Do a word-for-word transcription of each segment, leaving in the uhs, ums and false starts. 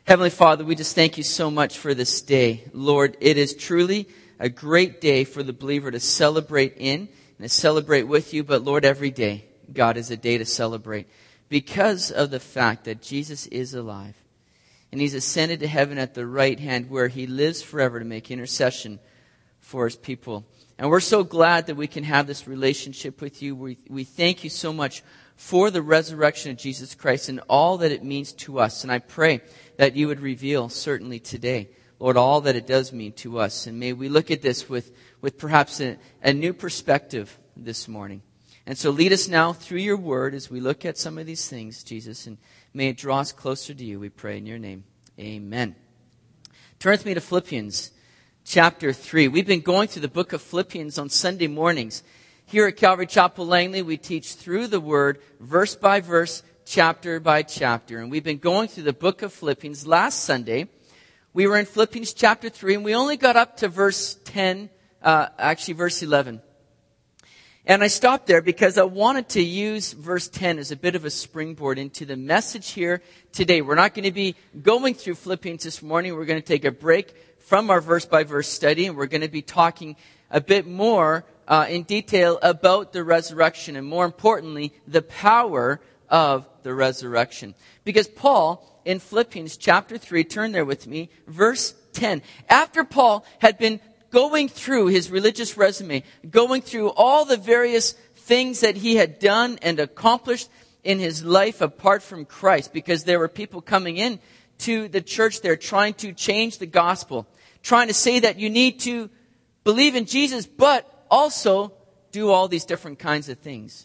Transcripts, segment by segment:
Heavenly Father, we just thank you so much for this day. Lord, it is truly a great day for the believer to celebrate in and to celebrate with you. But Lord, every day, God, is a day to celebrate because of the fact that Jesus is alive. And He's ascended to heaven at the right hand where He lives forever to make intercession for His people. And we're so glad that we can have this relationship with you. We, we thank you so much for the resurrection of Jesus Christ and all that it means to us. And I pray that you would reveal certainly today, Lord, all that it does mean to us. And may we look at this with, with perhaps a, a new perspective this morning. And so lead us now through your word as we look at some of these things, Jesus, and may it draw us closer to you, we pray in your name. Amen. Turn with me to Philippians chapter three. We've been going through the book of Philippians on Sunday mornings. Here at Calvary Chapel Langley, we teach through the word, verse by verse, chapter by chapter. And we've been going through the book of Philippians. Last Sunday, we were in Philippians chapter three, and we only got up to verse ten, uh, actually verse eleven. And I stopped there because I wanted to use verse ten as a bit of a springboard into the message here today. We're not going to be going through Philippians this morning. We're going to take a break from our verse by verse study, and we're going to be talking a bit more uh, in detail about the resurrection, and more importantly, the power of the resurrection. Because Paul, in Philippians chapter three, turn there with me, verse ten. After Paul had been going through his religious resume, going through all the various things that he had done and accomplished in his life apart from Christ, because there were people coming in to the church there trying to change the gospel, trying to say that you need to believe in Jesus, but also do all these different kinds of things.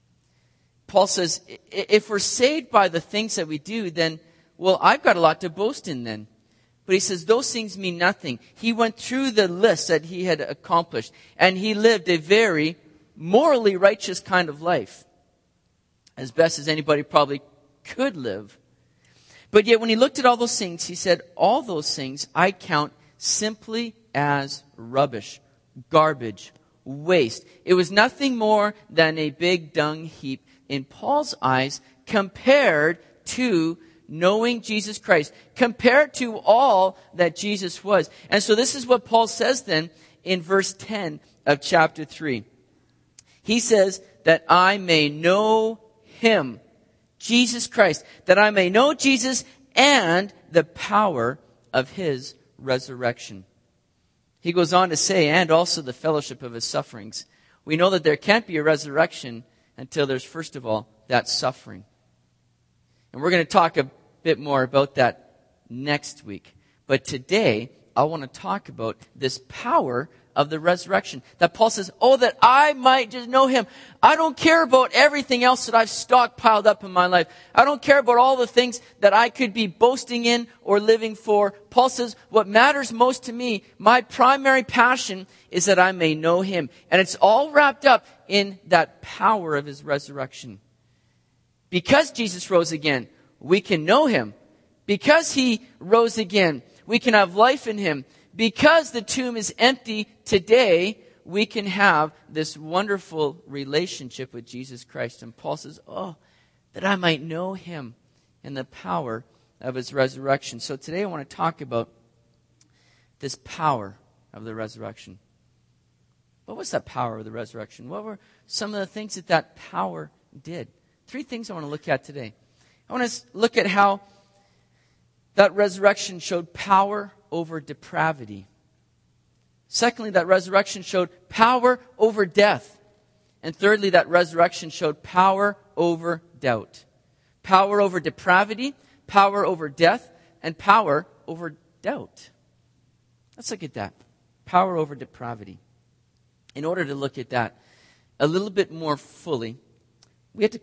Paul says, if we're saved by the things that we do, then, well, I've got a lot to boast in then. But he says those things mean nothing. He went through the list that he had accomplished, and he lived a very morally righteous kind of life, as best as anybody probably could live. But yet when he looked at all those things, he said, all those things I count simply as rubbish, garbage, waste. It was nothing more than a big dung heap in Paul's eyes compared to knowing Jesus Christ, compared to all that Jesus was. And so this is what Paul says then in verse ten of chapter three. He says that I may know Him, Jesus Christ, that I may know Jesus and the power of His resurrection. He goes on to say, and also the fellowship of His sufferings. We know that there can't be a resurrection until there's, first of all, that suffering. And we're going to talk a bit more about that next week. But today, I want to talk about this power of the resurrection. That Paul says, oh, that I might just know Him. I don't care about everything else that I've stockpiled up in my life. I don't care about all the things that I could be boasting in or living for. Paul says, what matters most to me, my primary passion, is that I may know Him. And it's all wrapped up in that power of His resurrection. Because Jesus rose again, we can know Him. Because He rose again, we can have life in Him. Because the tomb is empty today, we can have this wonderful relationship with Jesus Christ. And Paul says, oh, that I might know Him and the power of His resurrection. So today I want to talk about this power of the resurrection. What was that power of the resurrection? What were some of the things that that power did? Three things I want to look at today. I want to look at how that resurrection showed power over depravity. Secondly, that resurrection showed power over death. And thirdly, that resurrection showed power over doubt. Power over depravity, power over death, and power over doubt. Let's look at that. Power over depravity. In order to look at that a little bit more fully, we have to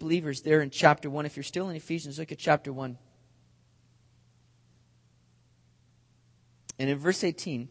believers there in chapter one. If you're still in Ephesians, look at chapter one. And in verse eighteen,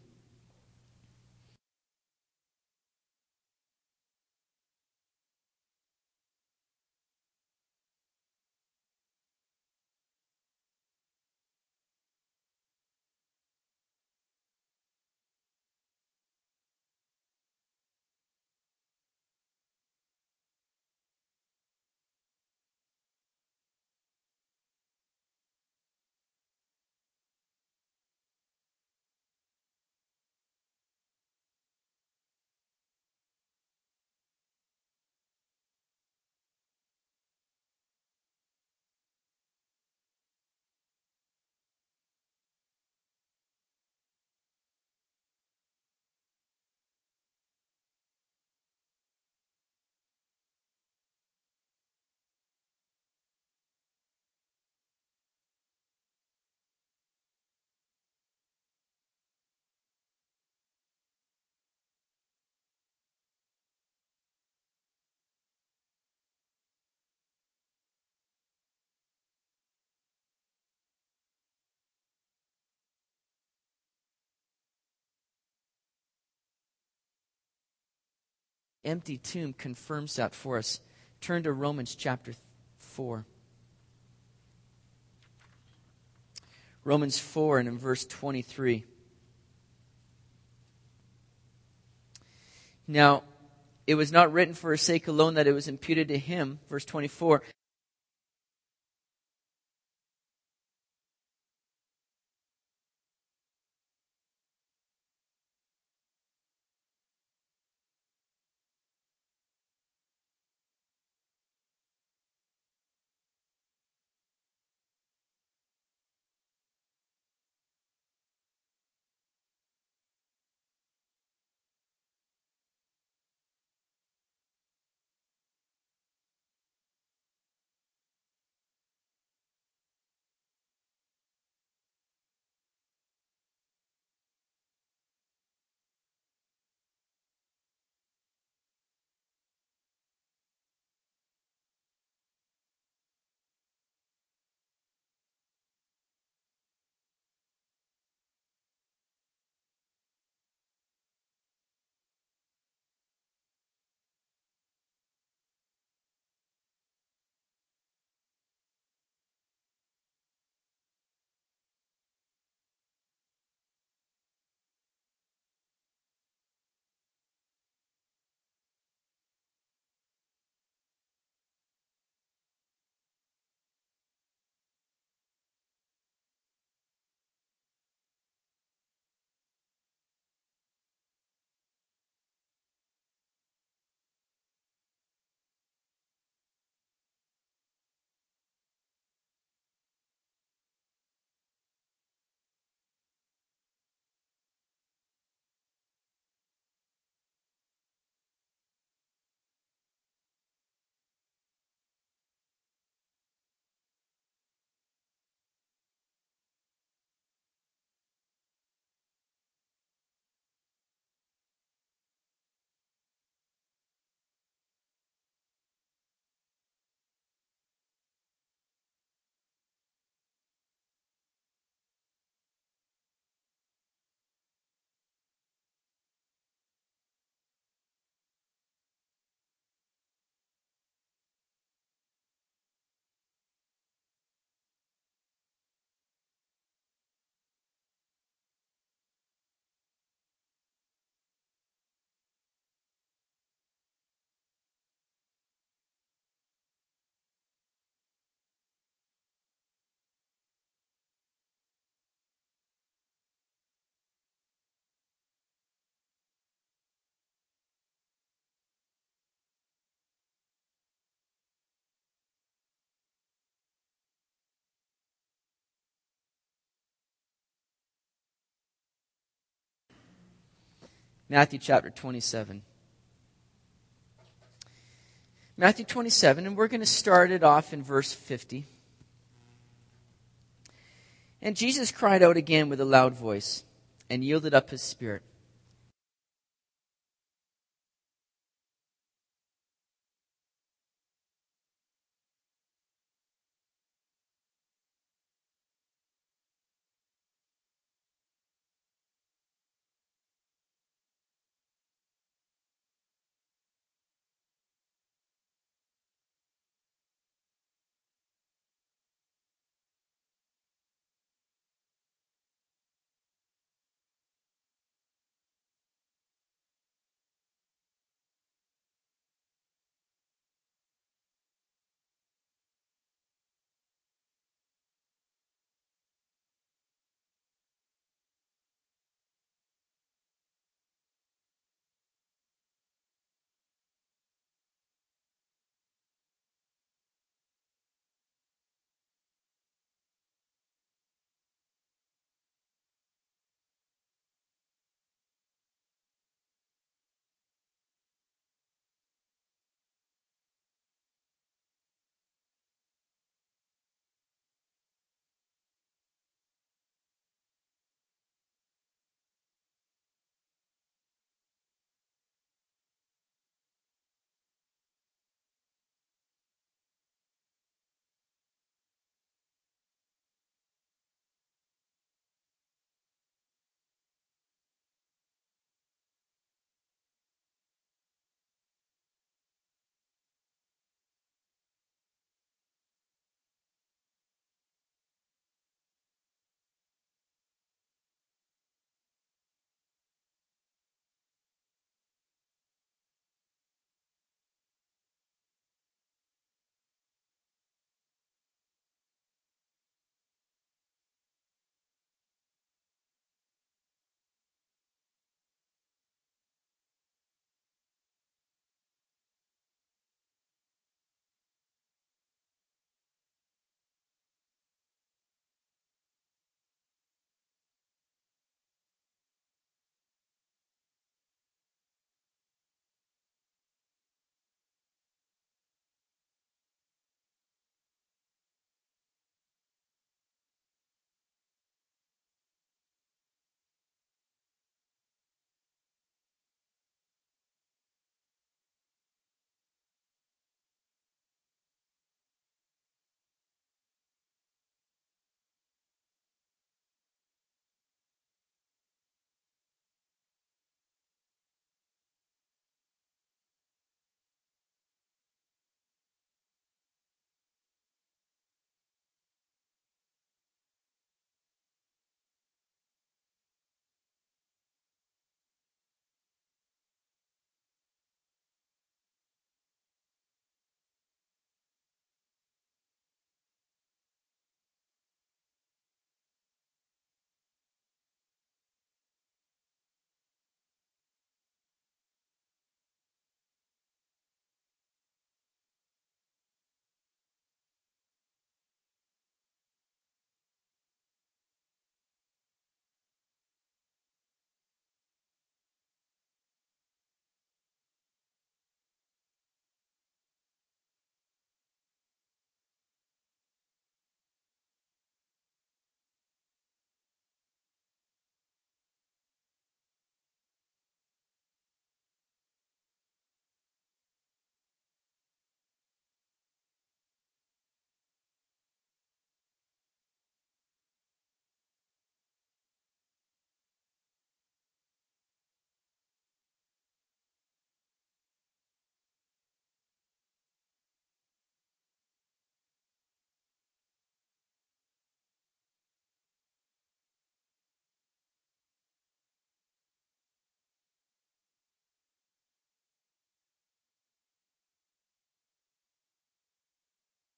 empty tomb confirms that for us. Turn to Romans chapter four. Romans four and in verse twenty-three. Now, it was not written for his sake alone that it was imputed to him, verse twenty-four, Matthew chapter twenty-seven. Matthew twenty-seven, and we're going to start it off in verse fifty. And Jesus cried out again with a loud voice and yielded up his spirit.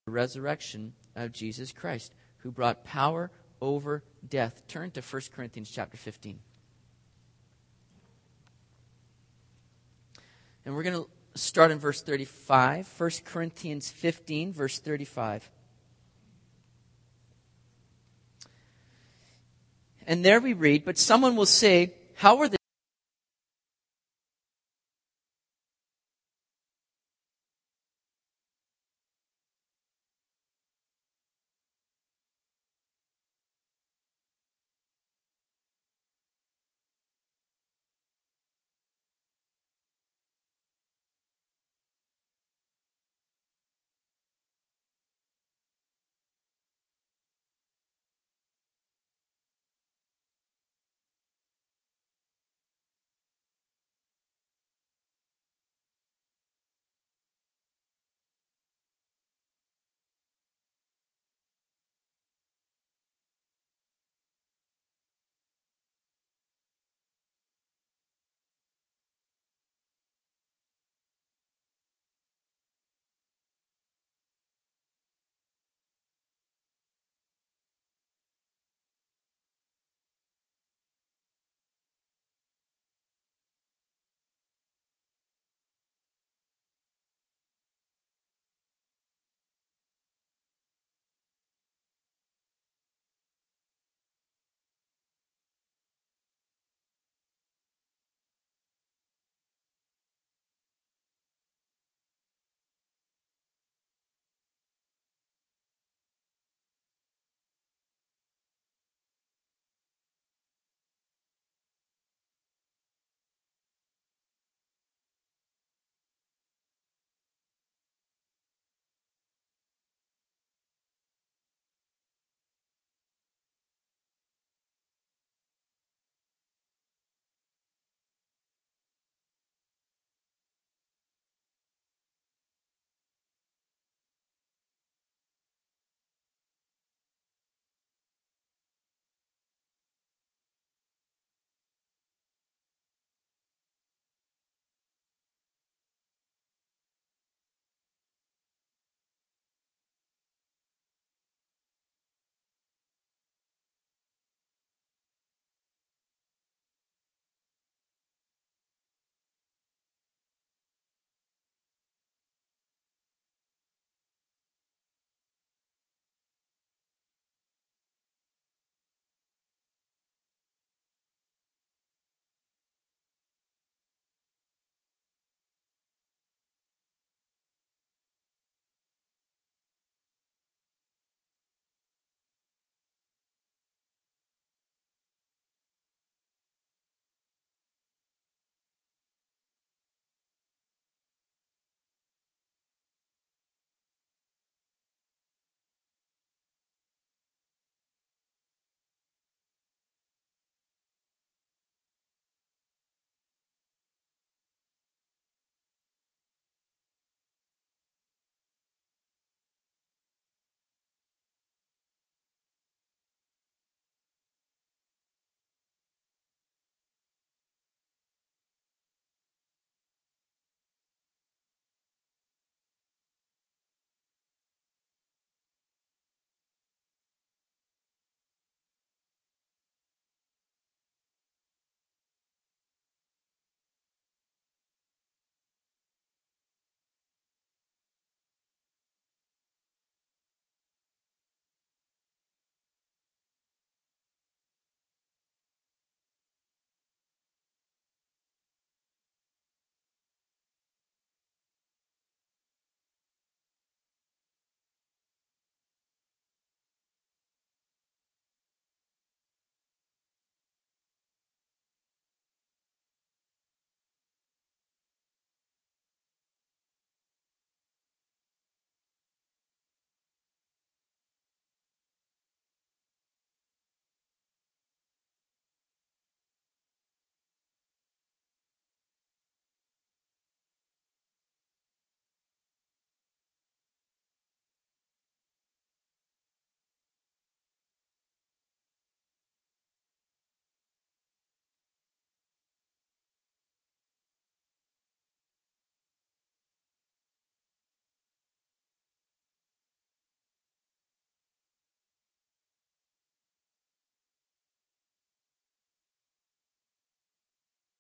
the resurrection of Jesus Christ, who brought power over death. Turn to First Corinthians chapter fifteen. And we're going to start in verse thirty-five. First Corinthians fifteen, verse thirty-five. And there we read, "But someone will say, how are the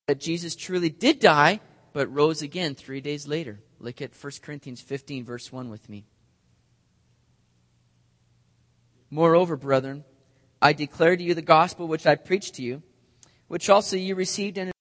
that Jesus truly did die, but rose again three days later. Look at First Corinthians fifteen, verse one with me. Moreover, brethren, I declare to you the gospel which I preached to you, which also you received and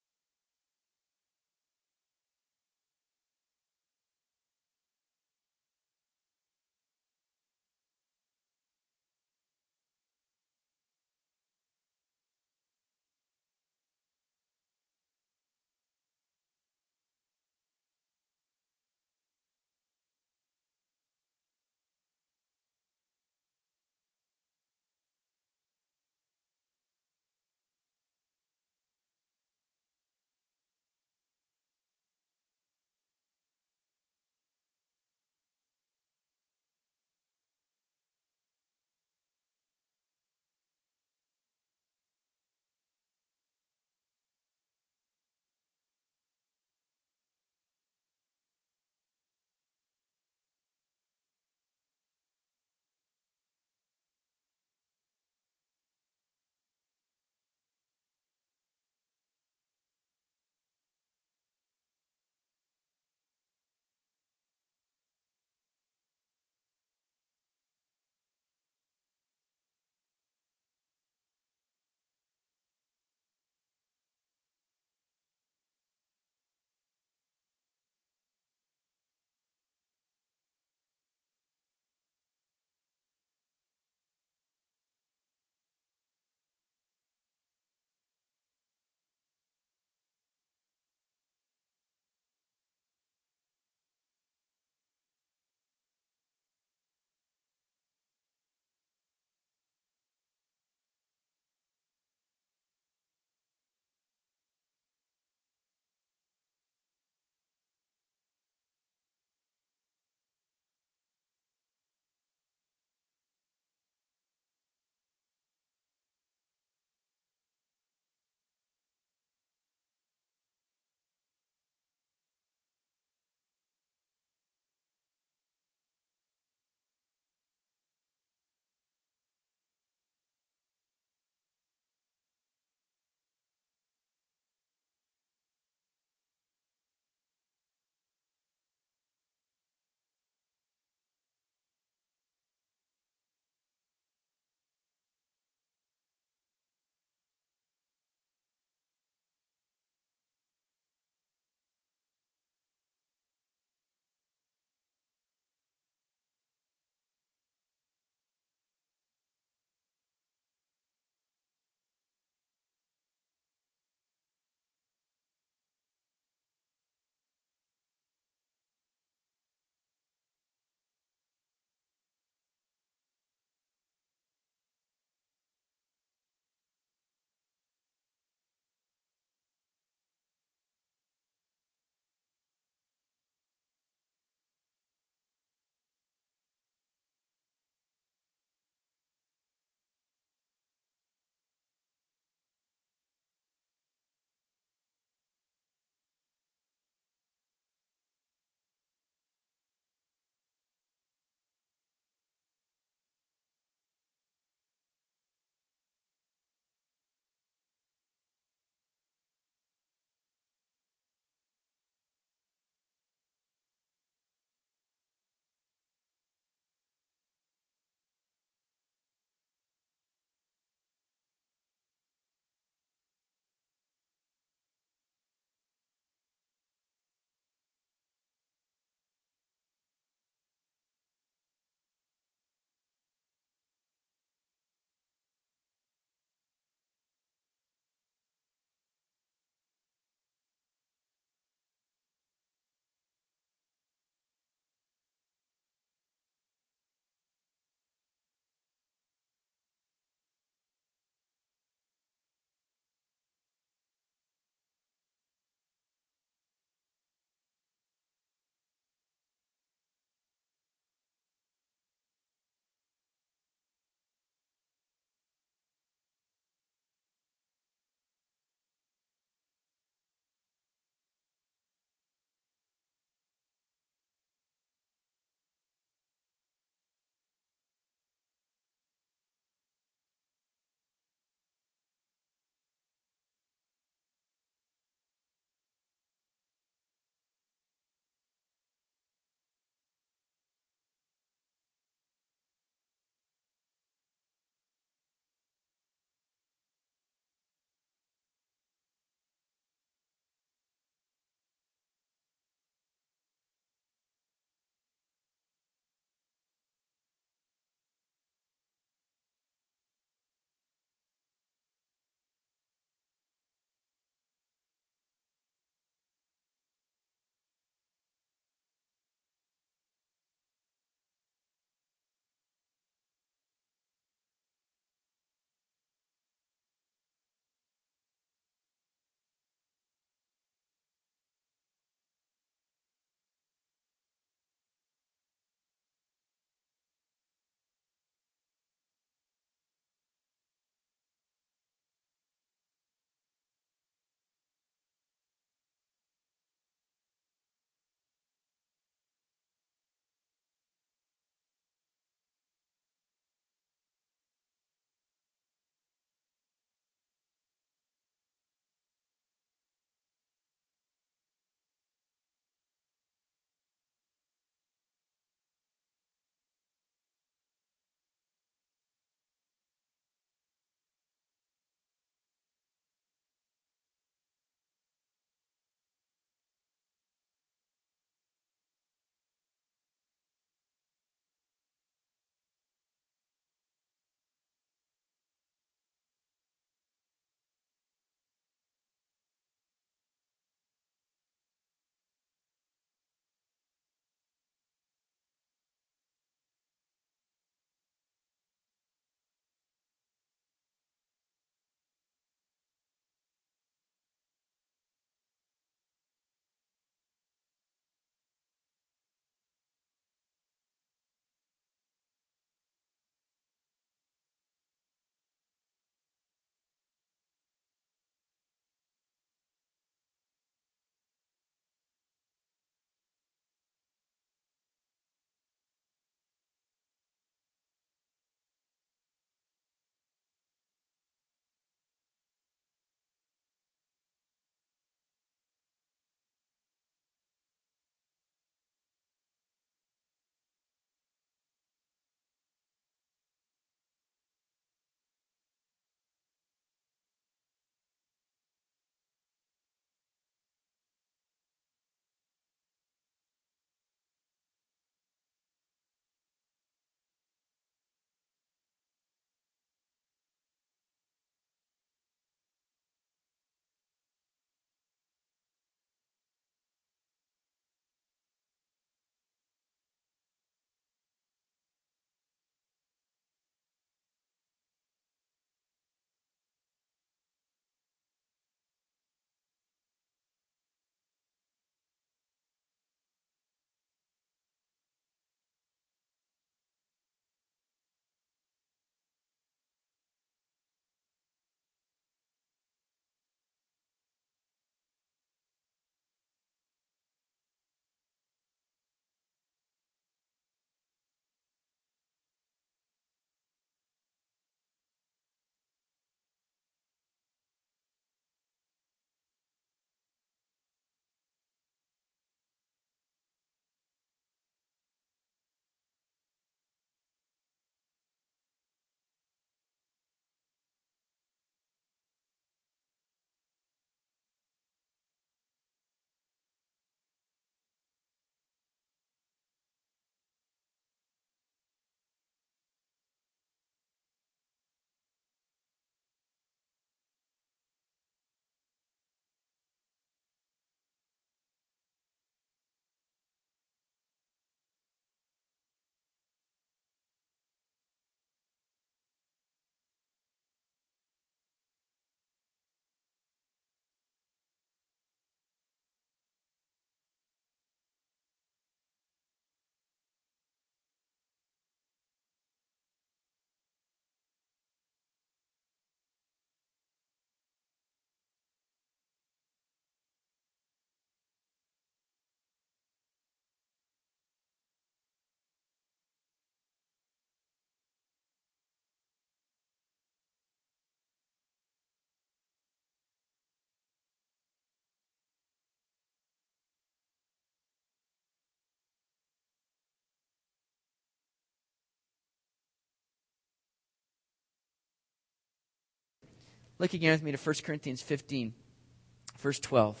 Look again with me to First Corinthians fifteen, verse twelve.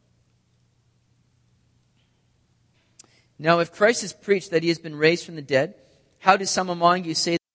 Now, if Christ has preached that he has been raised from the dead, how do some among you say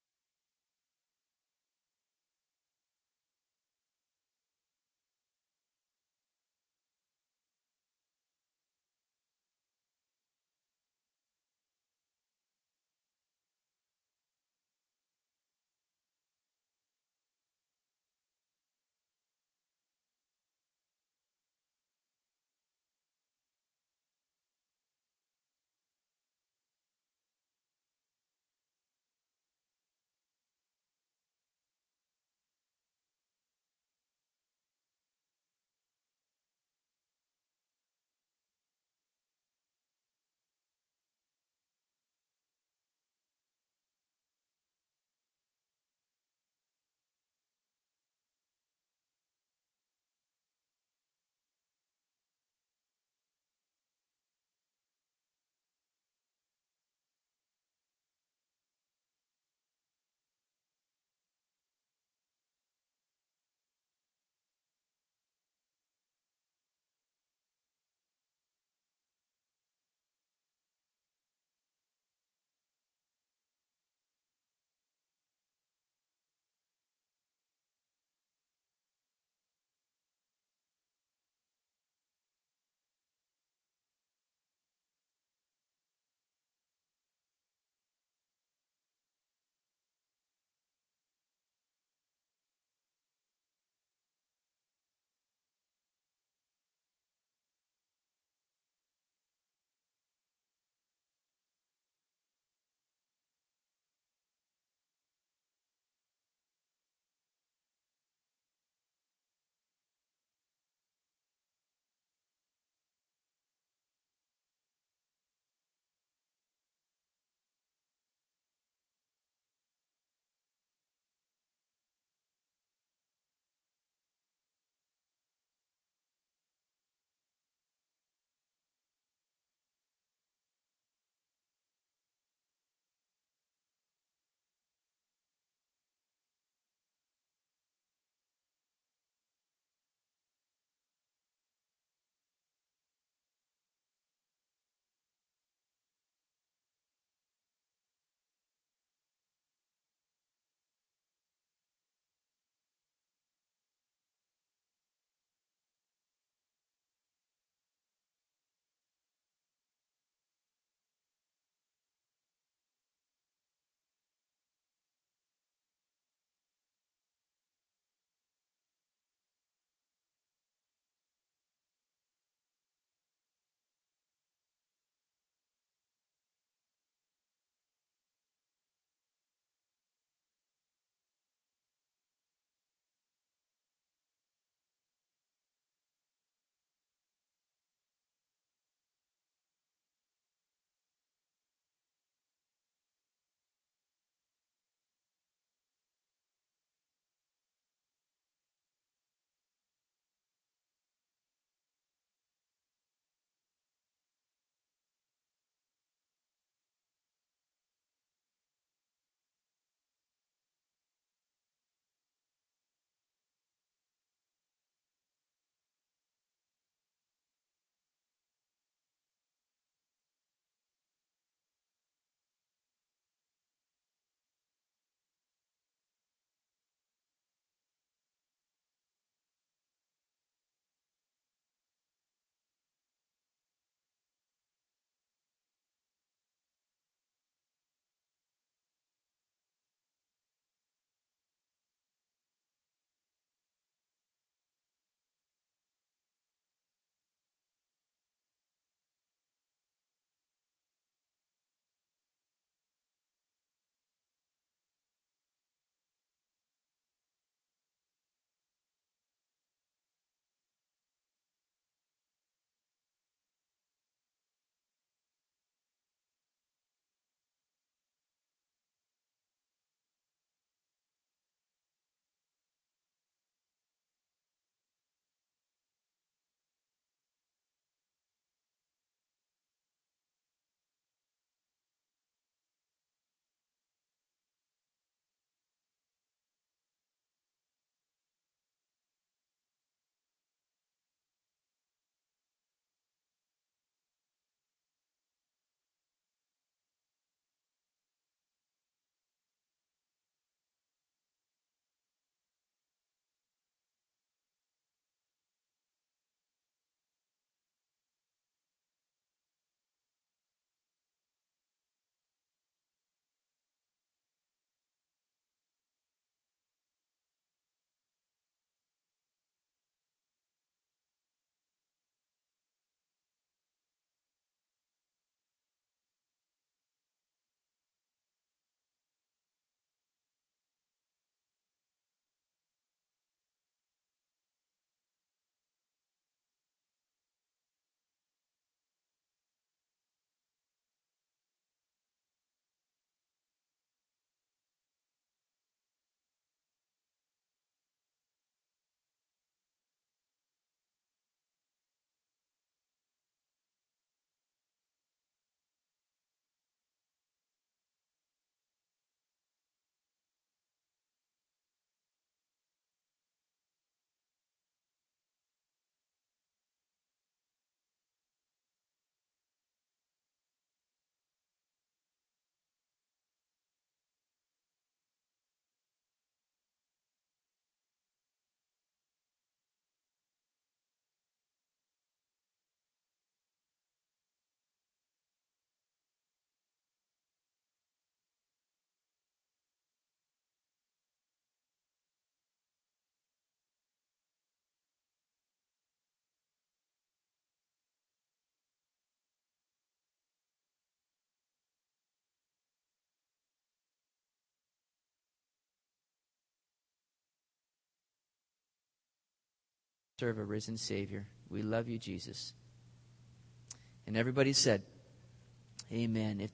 serve a risen Savior. We love you, Jesus. And everybody said, amen. If